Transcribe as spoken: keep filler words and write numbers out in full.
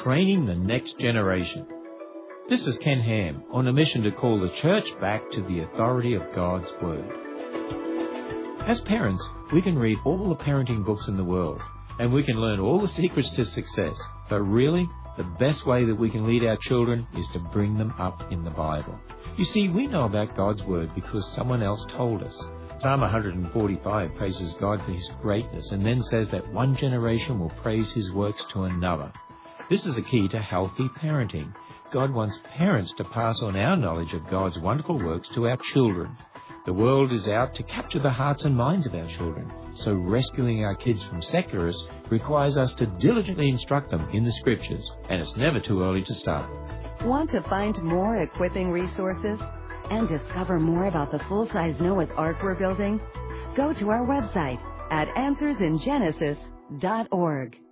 training the next generation. This is Ken Ham on a mission to call the church back to the authority of God's Word. As parents, we can read all the parenting books in the world, and we can learn all the secrets to success. But really, the best way that we can lead our children is to bring them up in the Bible. You see, we know about God's Word because someone else told us. Psalm one forty-five praises God for His greatness and then says that one generation will praise His works to another. This is a key to healthy parenting. God wants parents to pass on our knowledge of God's wonderful works to our children. The world is out to capture the hearts and minds of our children, so rescuing our kids from secularists requires us to diligently instruct them in the Scriptures, and it's never too early to start. Want to find more equipping resources and discover more about the full-size Noah's Ark we're building? Go to our website at answers in genesis dot org.